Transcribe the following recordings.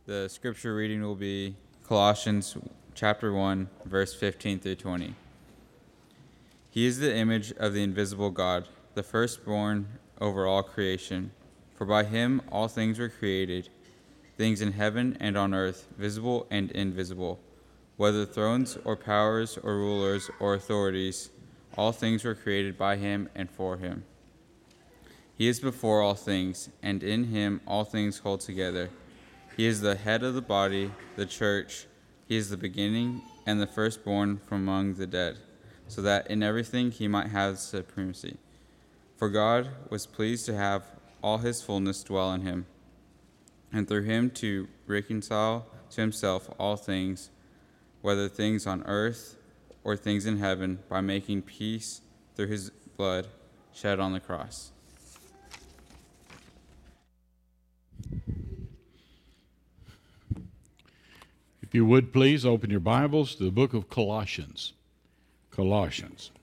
The scripture reading will be Colossians chapter 1, verse 15 through 20. He is the image of the invisible God, the firstborn over all creation. For by him all things were created, things in heaven and on earth, visible and invisible. Whether thrones or powers or rulers or authorities, all things were created by him and for him. He is before all things, and in him all things hold together. He is the head of the body, the church. He is the beginning and the firstborn from among the dead, so that in everything he might have supremacy. For God was pleased to have all his fullness dwell in him, and through him to reconcile to himself all things, whether things on earth or things in heaven, by making peace through his blood shed on the cross. If you would please open your Bibles to the book of Colossians. Colossians.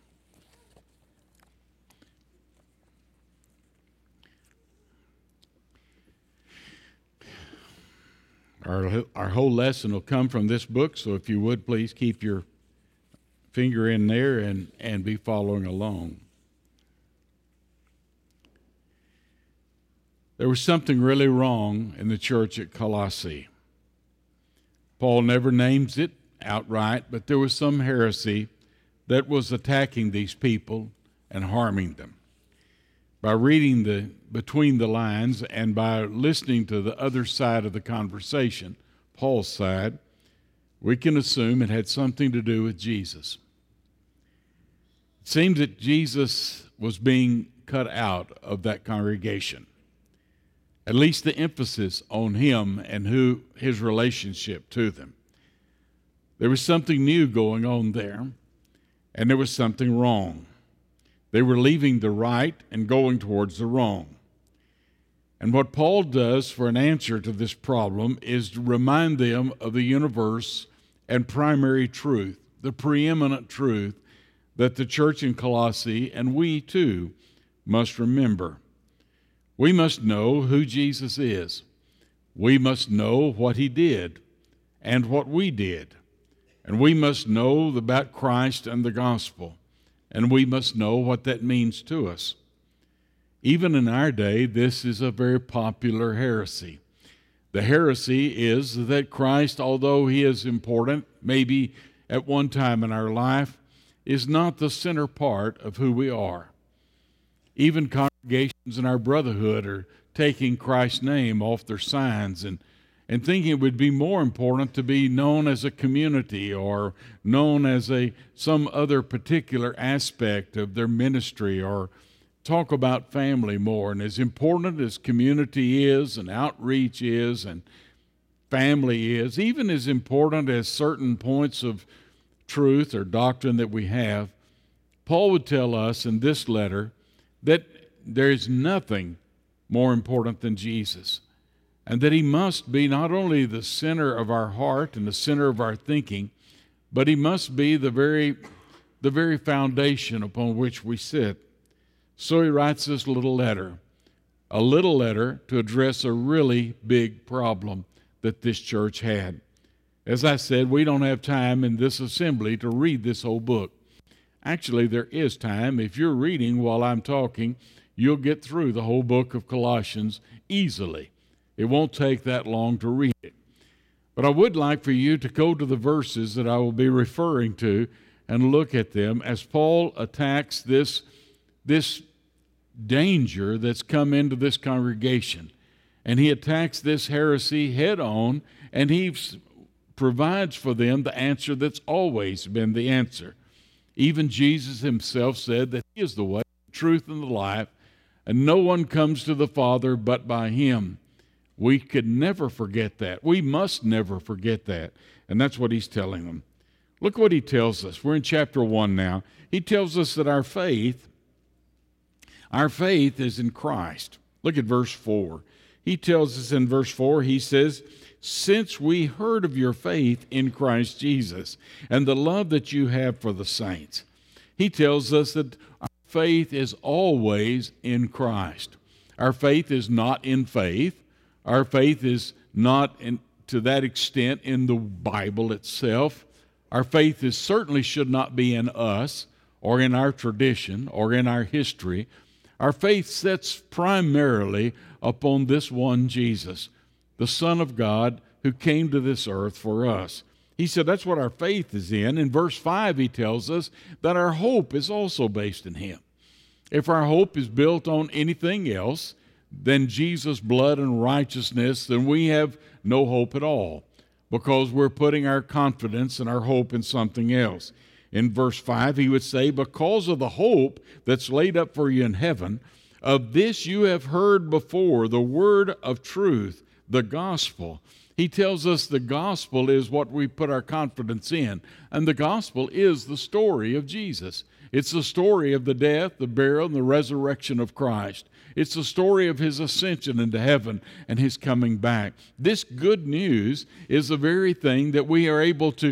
Our whole lesson will come from this book, so if you would please keep your finger in there and be following along. There was something really wrong in the church at Colossae. Paul never names it outright, but there was some heresy that was attacking these people and harming them. By reading between the lines and by listening to the other side of the conversation, Paul's side, we can assume it had something to do with Jesus. It seems that Jesus was being cut out of that congregation. At least the emphasis on him and his relationship to them. There was something new going on there, and there was something wrong. They were leaving the right and going towards the wrong. And what Paul does for an answer to this problem is to remind them of the universe and primary truth, the preeminent truth that the church in Colossae and we too must remember. We must know who Jesus is. We must know what he did and what we did. And we must know about Christ and the gospel. And we must know what that means to us. Even in our day, this is a very popular heresy. The heresy is that Christ, although he is important, maybe at one time in our life, is not the center part of who we are. Even congregations in our brotherhood are taking Christ's name off their signs and thinking it would be more important to be known as a community or known as some other particular aspect of their ministry, or talk about family more. And as important as community is and outreach is and family is, even as important as certain points of truth or doctrine that we have, Paul would tell us in this letter that there is nothing more important than Jesus, and that he must be not only the center of our heart and the center of our thinking, but he must be the very foundation upon which we sit. So he writes this little letter to address a really big problem that this church had. As I said, we don't have time in this assembly to read this whole book. Actually, there is time. If you're reading while I'm talking, you'll get through the whole book of Colossians easily. It won't take that long to read it. But I would like for you to go to the verses that I will be referring to and look at them as Paul attacks this danger that's come into this congregation. And he attacks this heresy head on, and he provides for them the answer that's always been the answer. Even Jesus himself said that he is the way, the truth, and the life, and no one comes to the Father but by him. We could never forget that. We must never forget that. And that's what he's telling them. Look what he tells us. We're in chapter 1 now. He tells us that our faith is in Christ. Look at verse 4. He tells us in verse 4, he says, "Since we heard of your faith in Christ Jesus and the love that you have for the saints." He tells us that our faith is always in Christ. Our faith is not in faith. Our faith is not to that extent in the Bible itself. Our faith certainly should not be in us or in our tradition or in our history. Our faith sets primarily upon this one Jesus, the Son of God who came to this earth for us. He said that's what our faith is in. In verse 5, he tells us that our hope is also based in him. If our hope is built on anything else than Jesus' blood and righteousness, then we have no hope at all, because we're putting our confidence and our hope in something else. In verse 5, he would say, because of the hope that's laid up for you in heaven, of this you have heard before, the word of truth, the gospel. He tells us the gospel is what we put our confidence in, and the gospel is the story of Jesus. It's the story of the death, the burial, and the resurrection of Christ. It's the story of his ascension into heaven and his coming back. This good news is the very thing that we are able to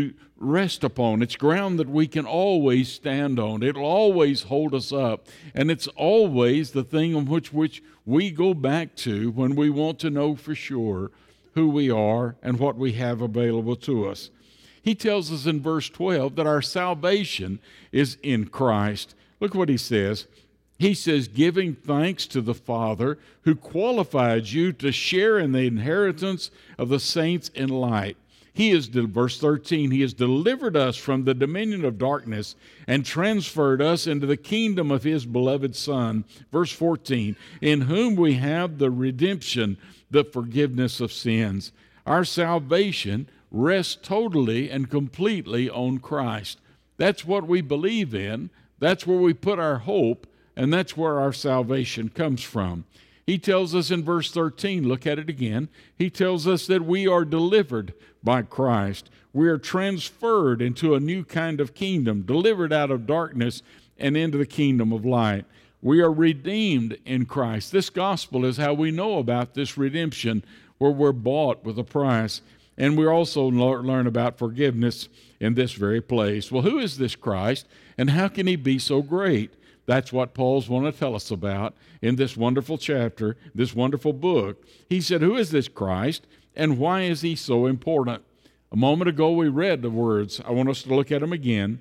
rest upon. It's ground that we can always stand on. It'll always hold us up. And it's always the thing on which we go back to when we want to know for sure who we are and what we have available to us. He tells us in verse 12 that our salvation is in Christ. Look what he says. He says, giving thanks to the Father who qualified you to share in the inheritance of the saints in light. Verse 13, he has delivered us from the dominion of darkness and transferred us into the kingdom of his beloved Son. Verse 14, in whom we have the redemption, the forgiveness of sins. Our salvation rests totally and completely on Christ. That's what we believe in. That's where we put our hope, and that's where our salvation comes from. He tells us in verse 13, look at it again. He tells us that we are delivered by Christ. We are transferred into a new kind of kingdom, delivered out of darkness and into the kingdom of light. We are redeemed in Christ. This gospel is how we know about this redemption, where we're bought with a price. And we also learn about forgiveness in this very place. Well, who is this Christ, and how can he be so great? That's what Paul's want to tell us about in this wonderful chapter, this wonderful book. He said, who is this Christ, and why is he so important? A moment ago we read the words. I want us to look at them again.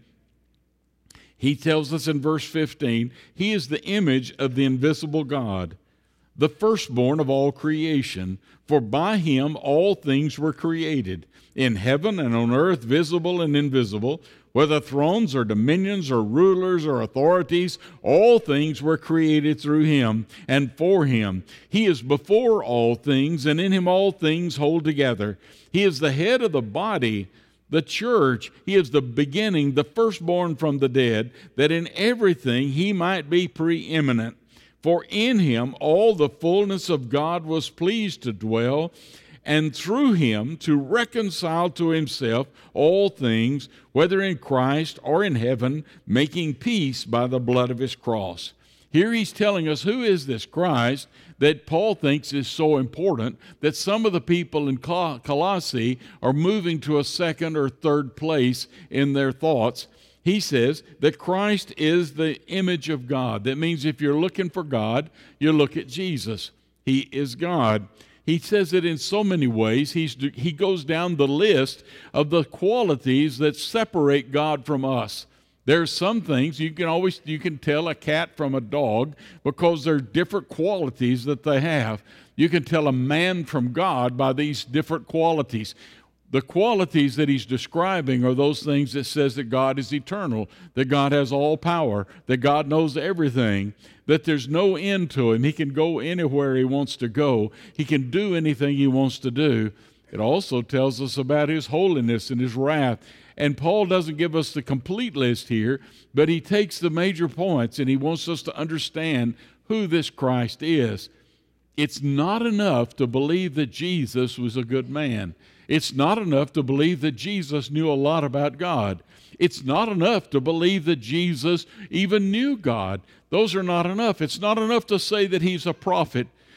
He tells us in verse 15, he is the image of the invisible God, the firstborn of all creation. For by him all things were created, in heaven and on earth, visible and invisible, whether thrones or dominions or rulers or authorities, all things were created through him and for him. He is before all things, and in him all things hold together. He is the head of the body, the church. He is the beginning, the firstborn from the dead, that in everything he might be preeminent. For in him all the fullness of God was pleased to dwell, and through him to reconcile to himself all things, whether in Christ or in heaven, making peace by the blood of his cross. Here he's telling us who is this Christ that Paul thinks is so important that some of the people in Colossae are moving to a second or third place in their thoughts. He says that Christ is the image of God. That means if you're looking for God, you look at Jesus. He is God. He says it in so many ways. He goes down the list of the qualities that separate God from us. There's some things you can tell a cat from a dog because there are different qualities that they have. You can tell a man from God by these different qualities. The qualities that he's describing are those things that says that God is eternal, that God has all power, that God knows everything, that there's no end to him. He can go anywhere he wants to go. He can do anything he wants to do. It also tells us about his holiness and his wrath. And Paul doesn't give us the complete list here, but he takes the major points and he wants us to understand who this Christ is. It's not enough to believe that Jesus was a good man. It's not enough to believe that Jesus knew a lot about God. It's not enough to believe that Jesus even knew God. Those are not enough. It's not enough to say that he's a prophet.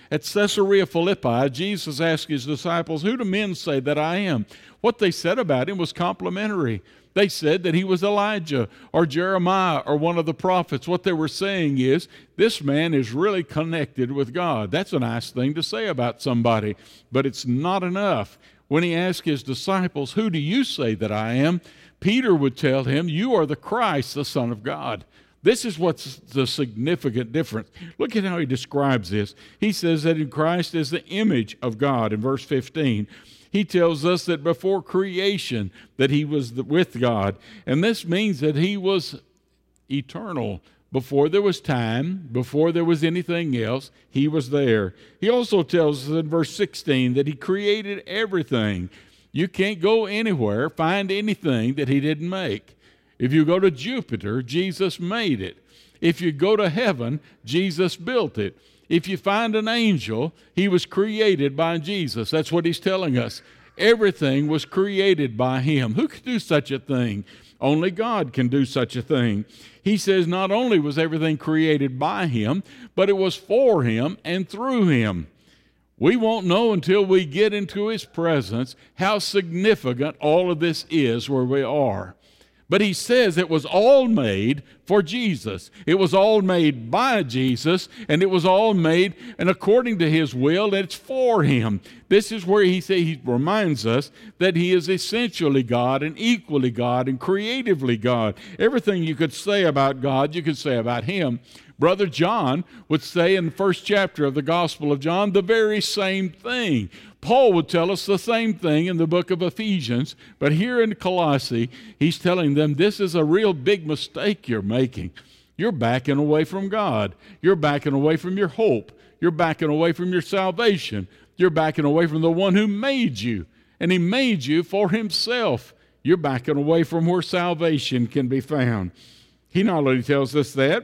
At Caesarea Philippi, Jesus asked his disciples, "Who do men say that I am?" What they said about him was complimentary. They said that he was Elijah or Jeremiah or one of the prophets. What they were saying is, this man is really connected with God. That's a nice thing to say about somebody, but it's not enough. When he asked his disciples, "Who do you say that I am?" Peter would tell him, "You are the Christ, the Son of God." This is what's the significant difference. Look at how he describes this. He says that in Christ is the image of God in verse 15. He tells us that before creation that he was with God. And this means that he was eternal. Before there was time, before there was anything else, he was there. He also tells us in verse 16 that he created everything. You can't go anywhere, find anything that he didn't make. If you go to Jupiter, Jesus made it. If you go to heaven, Jesus built it. If you find an angel, he was created by Jesus. That's what he's telling us. Everything was created by him. Who could do such a thing? Only God can do such a thing. He says not only was everything created by him, but it was for him and through him. We won't know until we get into his presence how significant all of this is where we are. But he says it was all made for Jesus. It was all made by Jesus, and it was all made and according to his will, and it's for him. This is where he reminds us that he is essentially God and equally God and creatively God. Everything you could say about God, you could say about him. Brother John would say in the first chapter of the Gospel of John the very same thing. Paul would tell us the same thing in the book of Ephesians, but here in Colossae, he's telling them this is a real big mistake you're making. You're backing away from God. You're backing away from your hope. You're backing away from your salvation. You're backing away from the one who made you, and he made you for himself. You're backing away from where salvation can be found. He not only tells us that,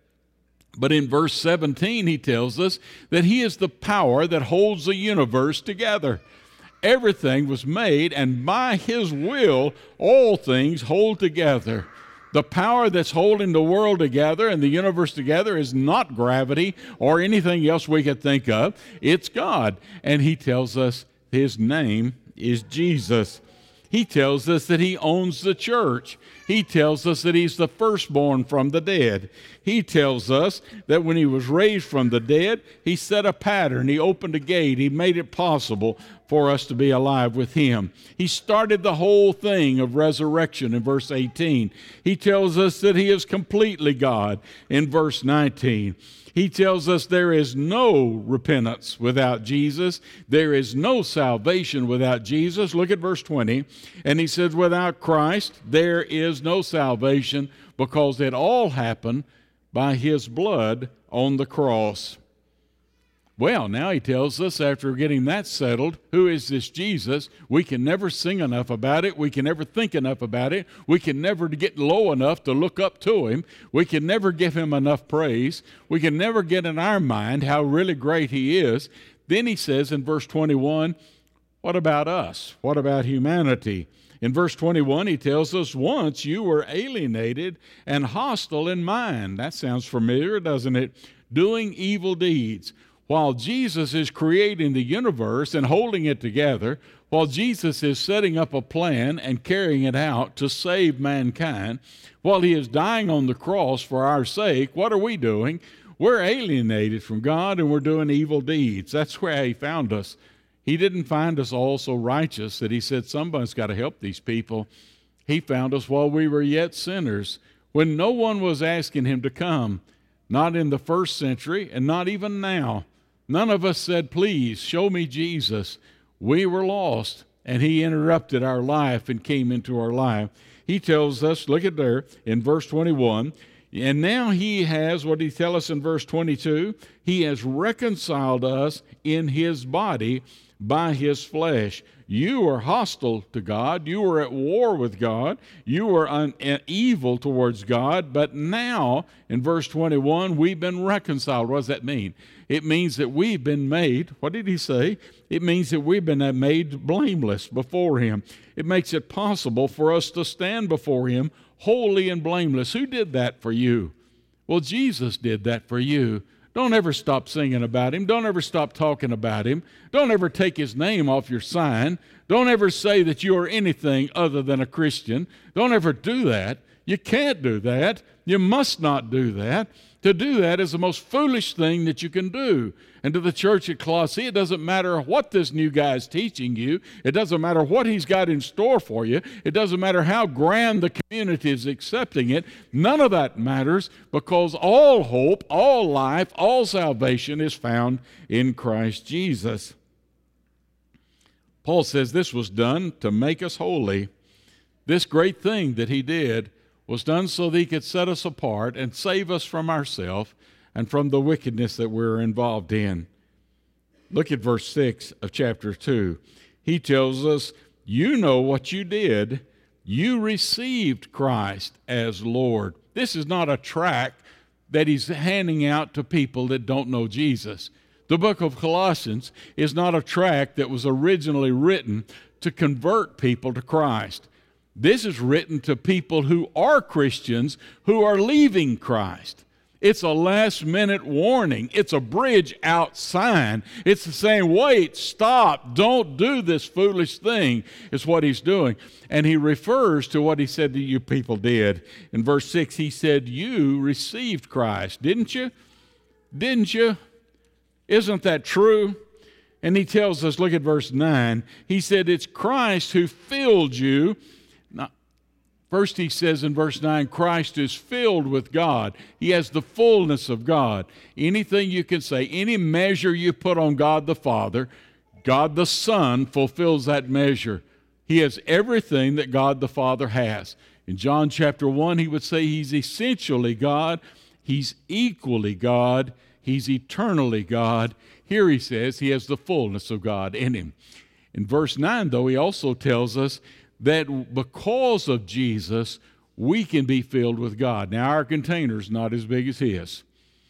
but in verse 17, he tells us that he is the power that holds the universe together. Everything was made, and by his will, all things hold together. The power that's holding the world together and the universe together is not gravity or anything else we could think of. It's God. And he tells us his name is Jesus. He tells us that he owns the church. He tells us that he's the firstborn from the dead. He tells us that when he was raised from the dead, he set a pattern. He opened a gate. He made it possible for us to be alive with him. He started the whole thing of resurrection in verse 18. He tells us that he is completely God in verse 19. He tells us there is no repentance without Jesus. There is no salvation without Jesus. Look at verse 20. And he says, without Christ, there is no salvation because it all happened by his blood on the cross. Well, now he tells us after getting that settled, who is this Jesus? We can never sing enough about it. We can never think enough about it. We can never get low enough to look up to him. We can never give him enough praise. We can never get in our mind how really great he is. Then he says in verse 21, what about us? What about humanity? In verse 21, he tells us, once you were alienated and hostile in mind. That sounds familiar, doesn't it? Doing evil deeds. While Jesus is creating the universe and holding it together, while Jesus is setting up a plan and carrying it out to save mankind, while he is dying on the cross for our sake, what are we doing? We're alienated from God and we're doing evil deeds. That's where he found us. He didn't find us all so righteous that he said, somebody's got to help these people. He found us while we were yet sinners, when no one was asking him to come, not in the first century and not even now. None of us said, please, show me Jesus. We were lost, and he interrupted our life and came into our life. He tells us, look at there, in verse 21, and now he has, what did he tell us in verse 22? He has reconciled us in his body by his flesh. You were hostile to God. You were at war with God. You were evil towards God. But now, in verse 21, we've been reconciled. What does that mean? It means that we've been made, what did he say? It means that we've been made blameless before him. It makes it possible for us to stand before him holy and blameless. Who did that for you? Well, Jesus did that for you. Don't ever stop singing about him. Don't ever stop talking about him. Don't ever take his name off your sign. Don't ever say that you are anything other than a Christian. Don't ever do that. You can't do that. You must not do that. To do that is the most foolish thing that you can do. And to the church at Colossae, it doesn't matter what this new guy is teaching you. It doesn't matter what he's got in store for you. It doesn't matter how grand the community is accepting it. None of that matters, because all hope, all life, all salvation is found in Christ Jesus. Paul says this was done to make us holy. This great thing that he did was done so that he could set us apart and save us from ourselves and from the wickedness that we're involved in. Look at verse 6 of chapter 2. He tells us, you know what you did. You received Christ as Lord. This is not a tract that he's handing out to people that don't know Jesus. The book of Colossians is not a tract that was originally written to convert people to Christ. This is written to people who are Christians who are leaving Christ. It's a last-minute warning. It's a bridge-out sign. It's saying, wait, stop, don't do this foolish thing, is what he's doing. And he refers to what he said that you people did. In verse 6, he said, you received Christ, didn't you? Didn't you? Isn't that true? And he tells us, look at verse 9. He said, it's Christ who filled you. Now, first he says in verse 9, Christ is filled with God. He has the fullness of God. Anything you can say, any measure you put on God the Father, God the Son fulfills that measure. He has everything that God the Father has. In John chapter 1, he would say he's essentially God. He's equally God. He's eternally God. Here he says he has the fullness of God in him. In verse 9, though, he also tells us that because of Jesus, we can be filled with God. Now, our container's not as big as his.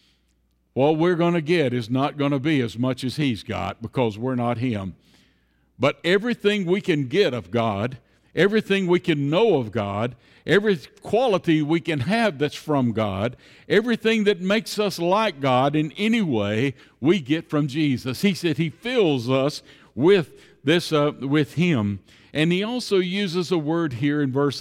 What we're going to get is not going to be as much as he's got, because we're not him. But everything we can get of God, everything we can know of God, every quality we can have that's from God, everything that makes us like God in any way, we get from Jesus. He said he fills us with this, with him. And he also uses a word here in verse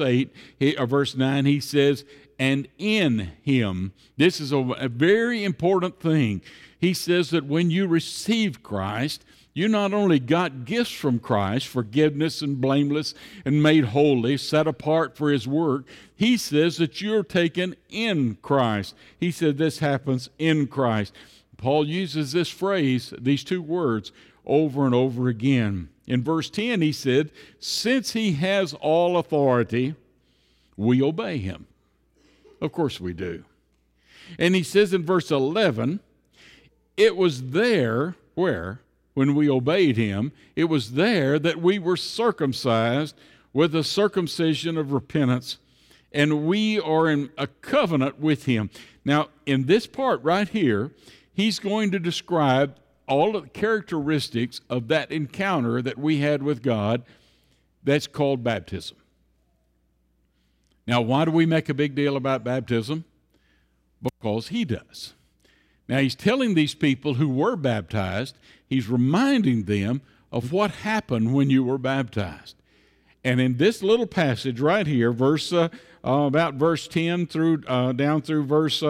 9. He says, and in him. This is a very important thing. He says that when you receive Christ, you not only got gifts from Christ, forgiveness and blameless and made holy, set apart for his work. He says that you're taken in Christ. He said this happens in Christ. Paul uses this phrase, these two words, over and over again. In verse 10, he said, since he has all authority, we obey him. Of course we do. And he says in verse 11, it was there, where? When we obeyed him, it was there that we were circumcised with the circumcision of repentance, and we are in a covenant with him. Now, in this part right here, he's going to describe all of the characteristics of that encounter that we had with God. That's called baptism. Now, why do we make a big deal about baptism? Because he does. Now, he's telling these people who were baptized, he's reminding them of what happened when you were baptized. And in this little passage right here, about verse 10 through down through verse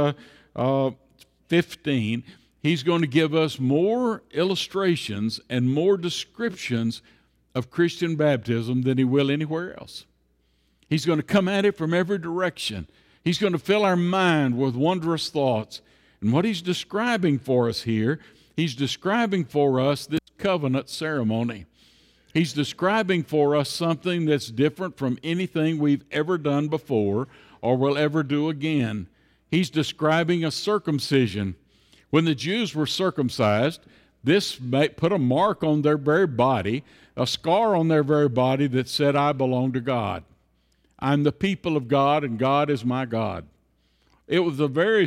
15, he's going to give us more illustrations and more descriptions of Christian baptism than he will anywhere else. He's going to come at it from every direction. He's going to fill our mind with wondrous thoughts. And what he's describing for us here, he's describing for us this covenant ceremony. He's describing for us something that's different from anything we've ever done before or will ever do again. He's describing a circumcision. When the Jews were circumcised, this put a mark on their very body, a scar on their very body that said, I belong to God. I'm the people of God, and God is my God. It was a very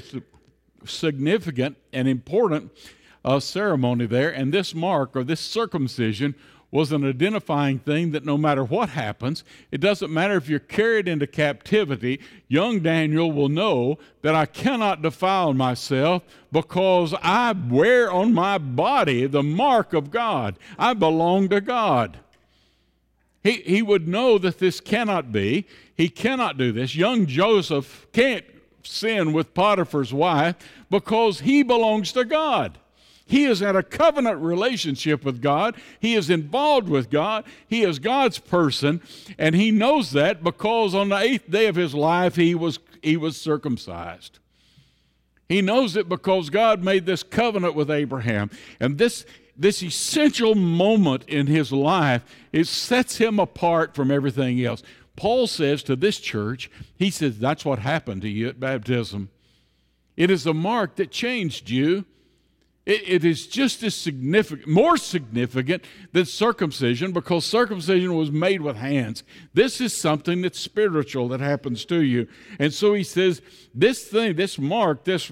significant and important ceremony there, and this mark or this circumcision was an identifying thing that no matter what happens, it doesn't matter if you're carried into captivity, young Daniel will know that I cannot defile myself because I wear on my body the mark of God. I belong to God. He would know that this cannot be. He cannot do this. Young Joseph can't sin with Potiphar's wife because he belongs to God. He is in a covenant relationship with God. He is involved with God. He is God's person, and he knows that because on the 8th day of his life he was circumcised. He knows it because God made this covenant with Abraham, and this essential moment in his life, it sets him apart from everything else. Paul says to this church, he says, that's what happened to you at baptism. It is a mark that changed you. It is just as significant, more significant than circumcision, because circumcision was made with hands. This is something that's spiritual that happens to you. And so he says, this thing, this mark, this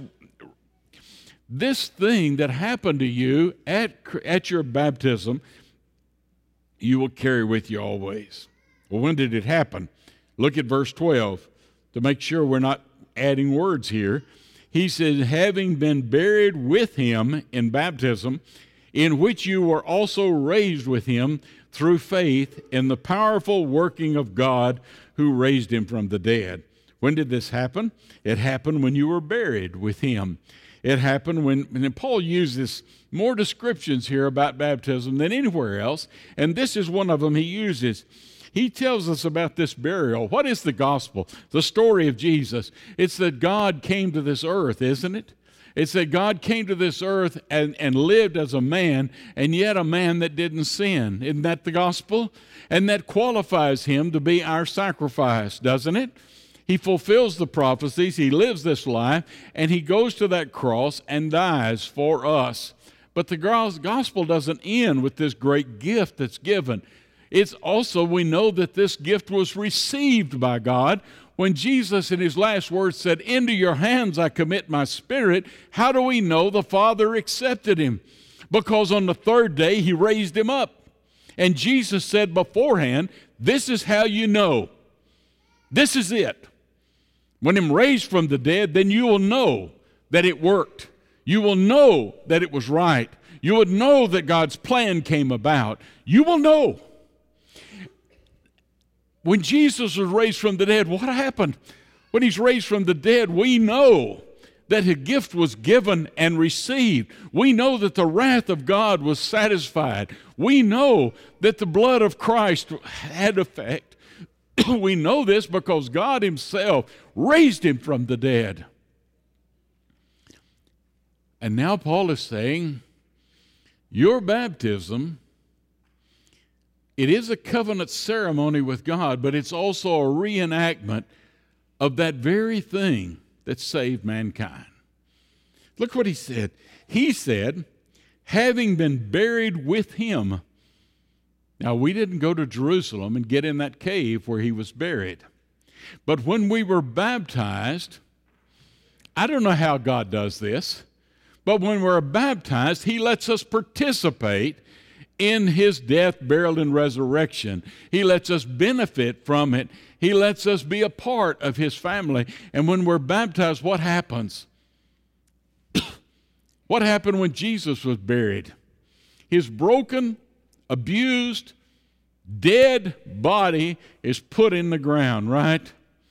thing that happened to you at your baptism, you will carry with you always. Well, when did it happen? Look at verse 12 to make sure we're not adding words here. He says, having been buried with him in baptism, in which you were also raised with him through faith in the powerful working of God who raised him from the dead. When did this happen? It happened when you were buried with him. It happened and Paul uses more descriptions here about baptism than anywhere else, and this is one of them he uses. He tells us about this burial. What is the gospel? The story of Jesus. It's that God came to this earth, isn't it? It's that God came to this earth and lived as a man, and yet a man that didn't sin. Isn't that the gospel? And that qualifies him to be our sacrifice, doesn't it? He fulfills the prophecies, he lives this life, and he goes to that cross and dies for us. But the gospel doesn't end with this great gift that's given. It's also, we know that this gift was received by God. When Jesus in his last words said, into your hands I commit my spirit, how do we know the Father accepted him? Because on the 3rd day he raised him up. And Jesus said beforehand, this is how you know. This is it. When him raised from the dead, then you will know that it worked. You will know that it was right. You would know that God's plan came about. You will know. When Jesus was raised from the dead, what happened? When he's raised from the dead, we know that his gift was given and received. We know that the wrath of God was satisfied. We know that the blood of Christ had effect. We know this because God himself raised him from the dead. And now Paul is saying, your baptism, it is a covenant ceremony with God, but it's also a reenactment of that very thing that saved mankind. Look what he said. He said, having been buried with him. Now, we didn't go to Jerusalem and get in that cave where he was buried. But when we were baptized, I don't know how God does this, but when we're baptized, he lets us participate in his death, burial, and resurrection. He lets us benefit from it. He lets us be a part of his family. And when we're baptized, what happens? What happened when Jesus was buried? His broken, abused, dead body is put in the ground, right?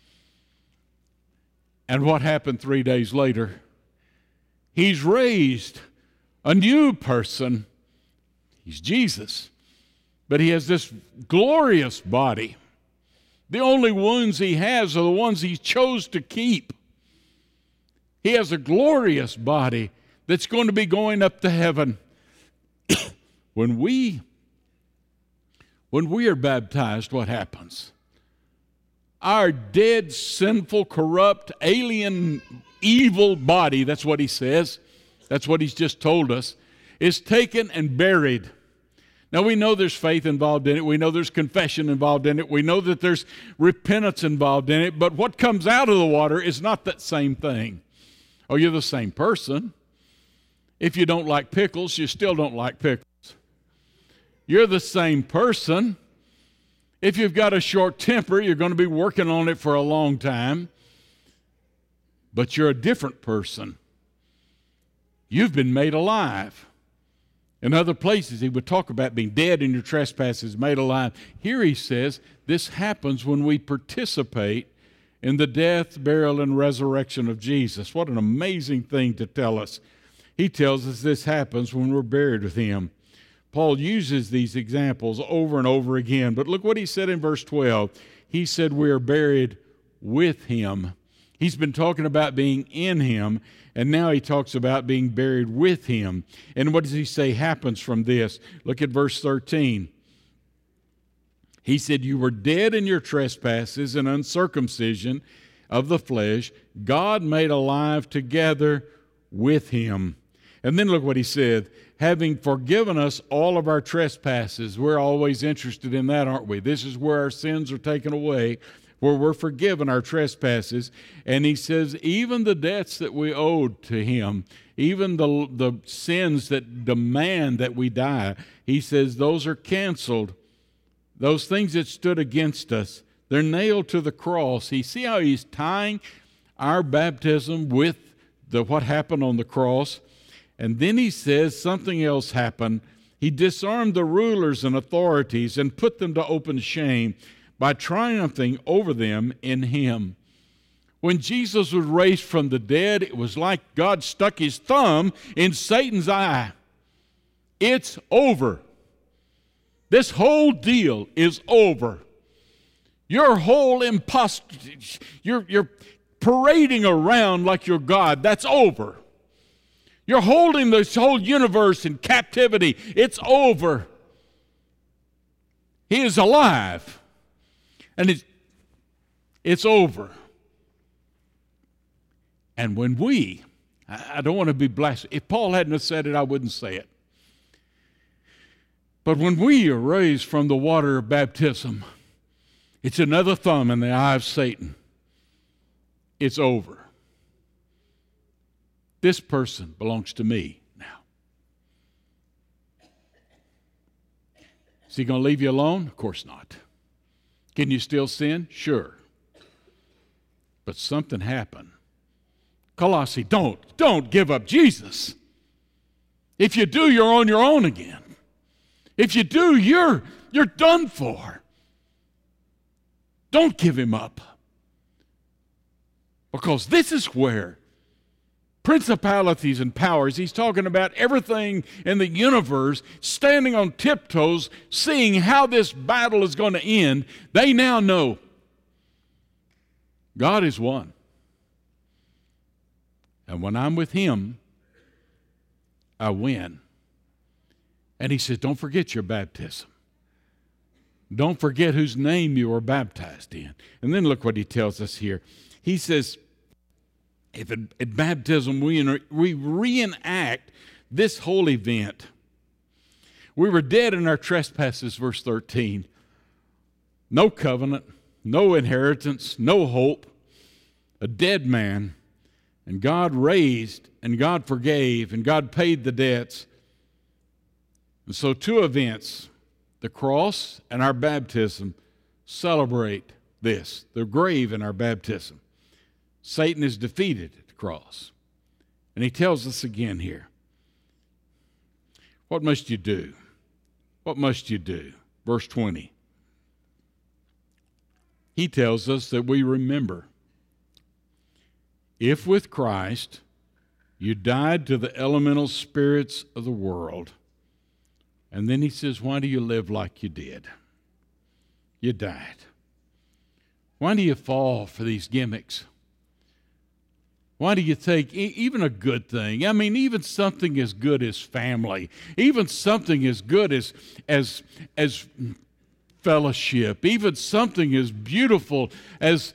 And what happened 3 days later? He's raised a new person. He's Jesus. But he has this glorious body. The only wounds he has are the ones he chose to keep. He has a glorious body that's going to be going up to heaven. When we are baptized, what happens? Our dead, sinful, corrupt, alien, evil body, that's what he says, that's what he's just told us, is taken and buried. Now we know there's faith involved in it, we know there's confession involved in it, we know that there's repentance involved in it, but what comes out of the water is not that same thing. Oh, you're the same person. If you don't like pickles, you still don't like pickles. You're the same person. If you've got a short temper, you're going to be working on it for a long time. But you're a different person. You've been made alive. In other places, he would talk about being dead in your trespasses, made alive. Here he says this happens when we participate in the death, burial, and resurrection of Jesus. What an amazing thing to tell us. He tells us this happens when we're buried with him. Paul uses these examples over and over again, but look what he said in verse 12. He said we are buried with him. He's been talking about being in him, and now he talks about being buried with him. And what does he say happens from this? Look at verse 13. He said, you were dead in your trespasses and uncircumcision of the flesh. God made alive together with him. And then look what he said, having forgiven us all of our trespasses. We're always interested in that, aren't we? This is where our sins are taken away, where we're forgiven our trespasses. And he says, even the debts that we owed to him, even the sins that demand that we die, he says those are canceled. Those things that stood against us, they're nailed to the cross. You see how he's tying our baptism with what happened on the cross? And then he says something else happened. He disarmed the rulers and authorities and put them to open shame by triumphing over them in him. When Jesus was raised from the dead, it was like God stuck his thumb in Satan's eye. It's over. This whole deal is over. Your whole impostor, you're parading around like you're God. That's over. You're holding this whole universe in captivity. It's over. He is alive. And it's over. And when I don't want to be blasphemous. If Paul hadn't have said it, I wouldn't say it. But when we are raised from the water of baptism, it's another thumb in the eye of Satan. It's over. This person belongs to me now. Is he going to leave you alone? Of course not. Can you still sin? Sure. But something happened. Colossae, don't give up Jesus. If you do, you're on your own again. If you do, you're done for. Don't give him up. Because this is where principalities and powers, he's talking about everything in the universe standing on tiptoes, seeing how this battle is going to end. They now know God is one. And when I'm with him, I win. And he says, don't forget your baptism. Don't forget whose name you were baptized in. And then look what he tells us here. He says, if at baptism we reenact this whole event. We were dead in our trespasses, verse 13. No covenant, no inheritance, no hope. A dead man. And God raised, and God forgave, and God paid the debts. And so two events, the cross and our baptism, celebrate this, the grave and our baptism. Satan is defeated at the cross. And he tells us again here, what must you do? What must you do? Verse 20. He tells us that we remember. If with Christ you died to the elemental spirits of the world, and then he says, why do you live like you did? You died. Why do you fall for these gimmicks? Why do you take even a good thing? I mean, even something as good as family, even something as good as fellowship, even something as beautiful as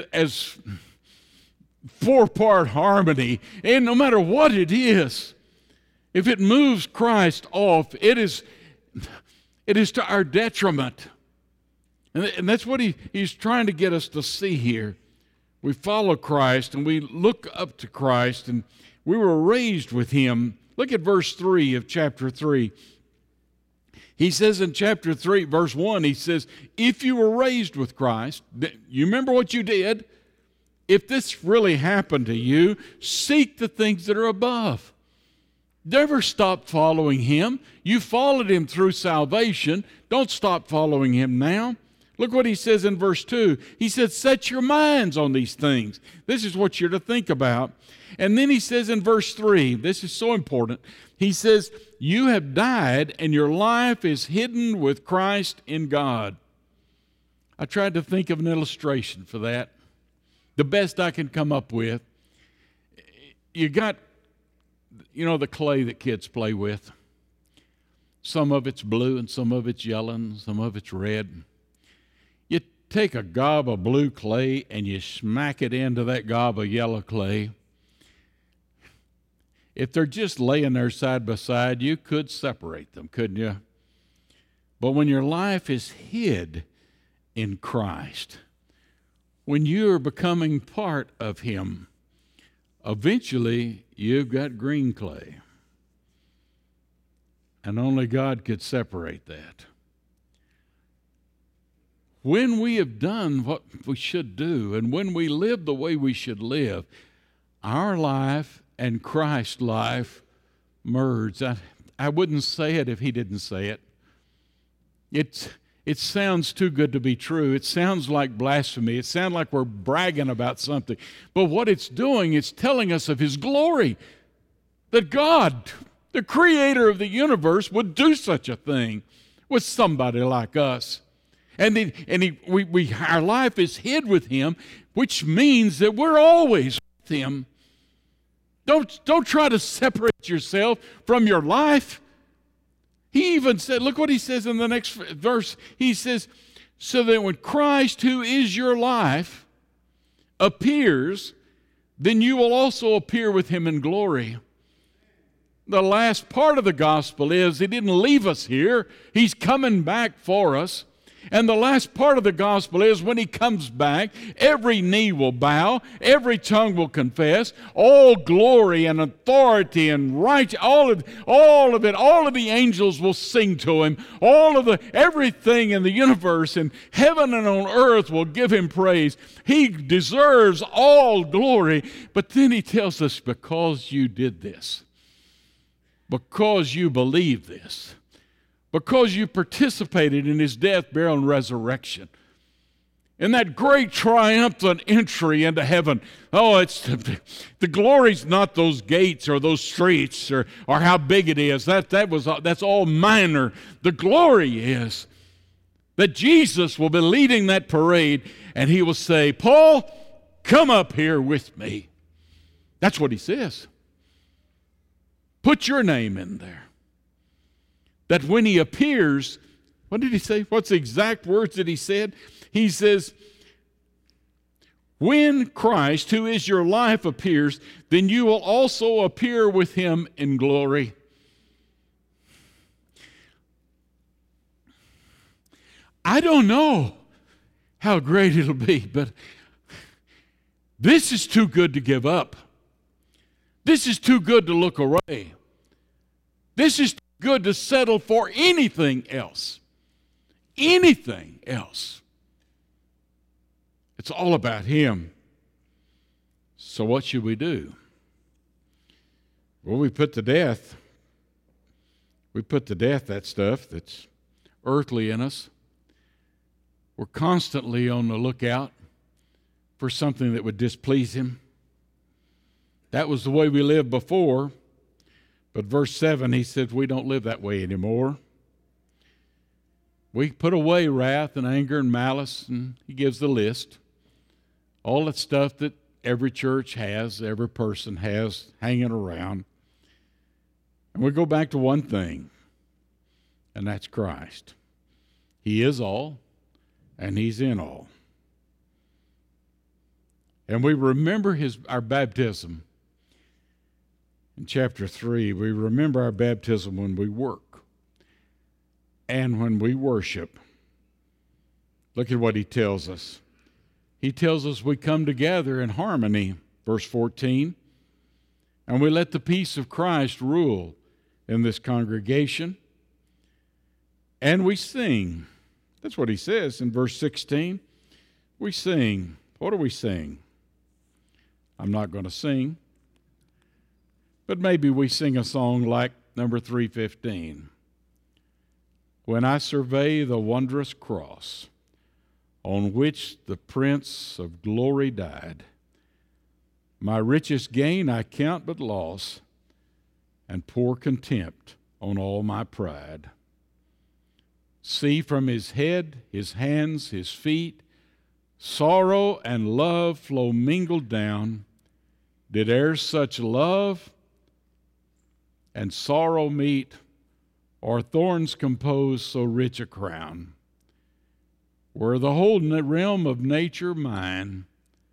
four-part harmony, and no matter what it is, if it moves Christ off, it is to our detriment. And that's what he's trying to get us to see here. We follow Christ and we look up to Christ, and we were raised with him. Look at verse 3 of chapter 3. He says in chapter 3, verse 1, he says, if you were raised with Christ, you remember what you did? If this really happened to you, seek the things that are above. Never stop following Him. You followed Him through salvation. Don't stop following Him now. Look what he says in verse 2. He says, set your minds on these things. This is what you're to think about. And then he says in verse 3, this is so important. He says, you have died and your life is hidden with Christ in God. I tried to think of an illustration for that. The best I can come up with. You got, the clay that kids play with. Some of it's blue and some of it's yellow and some of it's red. You take a gob of blue clay and you smack it into that gob of yellow clay. If they're just laying there side by side, you could separate them, couldn't you? But when your life is hid in Christ, when you are becoming part of Him, eventually you've got green clay. And only God could separate that. When we have done what we should do, and when we live the way we should live, our life and Christ's life merge. I wouldn't say it if He didn't say it. It sounds too good to be true. It sounds like blasphemy. It sounds like we're bragging about something. But what it's doing, it's telling us of His glory. That God, the Creator of the universe, would do such a thing with somebody like us. And our life is hid with Him, which means that we're always with Him. Don't try to separate yourself from your life. He even said, look what he says in the next verse. He says, so that when Christ, who is your life, appears, then you will also appear with Him in glory. The last part of the gospel is He didn't leave us here. He's coming back for us. And the last part of the gospel is when He comes back, every knee will bow, every tongue will confess, all glory and authority and right, all of it, all of the angels will sing to Him, everything in the universe and heaven and on earth will give Him praise. He deserves all glory. But then He tells us, because you did this, because you believe this, because you participated in His death, burial, and resurrection, in that great triumphant entry into heaven. Oh, it's the glory's not those gates or those streets or how big it is. That's all minor. The glory is that Jesus will be leading that parade, and He will say, Paul, come up here with me. That's what He says. Put your name in there. That when He appears, what did He say? What's the exact words that He said? He says, when Christ, who is your life, appears, then you will also appear with Him in glory. I don't know how great it'll be, but this is too good to give up. This is too good to look away. This is good to settle for anything else. Anything else. It's all about Him. So what should we do? Well, we put to death that stuff that's earthly in us. We're constantly on the lookout for something that would displease Him. That was the way we lived before. But verse 7, he said, we don't live that way anymore. We put away wrath and anger and malice, and he gives the list. All that stuff that every church has, every person has hanging around. And we go back to one thing, and that's Christ. He is all, and He's in all. And we remember our baptism. In chapter 3, we remember our baptism when we work and when we worship. Look at what he tells us. He tells us we come together in harmony, verse 14, and we let the peace of Christ rule in this congregation. And we sing. That's what he says in verse 16. We sing. What do we sing? I'm not going to sing. But maybe we sing a song like number 315. When I survey the wondrous cross on which the Prince of Glory died, my richest gain I count but loss, and pour contempt on all my pride. See from his head, his hands, his feet, sorrow and love flow mingled down. Did e'er such love and sorrow meet, or thorns compose so rich a crown? Were the whole realm of nature mine,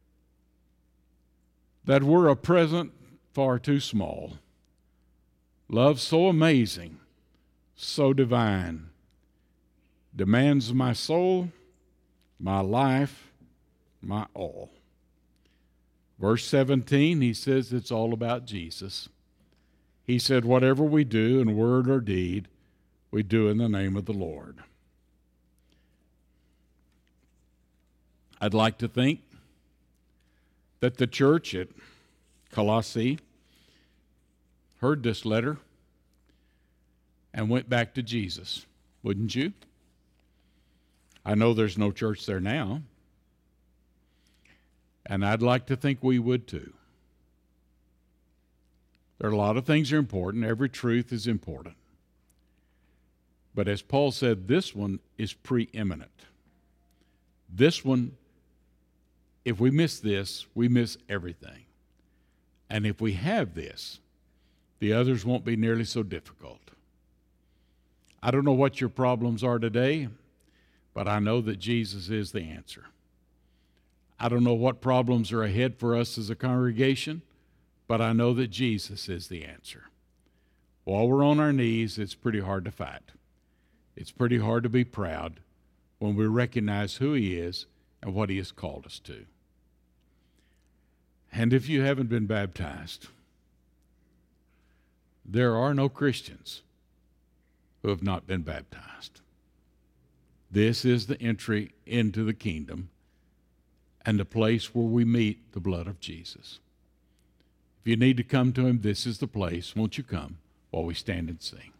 that were a present far too small. Love so amazing, so divine, demands my soul, my life, my all. Verse 17, he says it's all about Jesus. He said, whatever we do in word or deed, we do in the name of the Lord. I'd like to think that the church at Colossae heard this letter and went back to Jesus. Wouldn't you? I know there's no church there now, and I'd like to think we would too. There are a lot of things that are important. Every truth is important. But as Paul said, this one is preeminent. This one, if we miss this, we miss everything. And if we have this, the others won't be nearly so difficult. I don't know what your problems are today, but I know that Jesus is the answer. I don't know what problems are ahead for us as a congregation, but I know that Jesus is the answer. While we're on our knees, it's pretty hard to fight. It's pretty hard to be proud when we recognize who He is and what He has called us to. And if you haven't been baptized, there are no Christians who have not been baptized. This is the entry into the kingdom and the place where we meet the blood of Jesus. If you need to come to Him, this is the place. Won't you come while we stand and sing?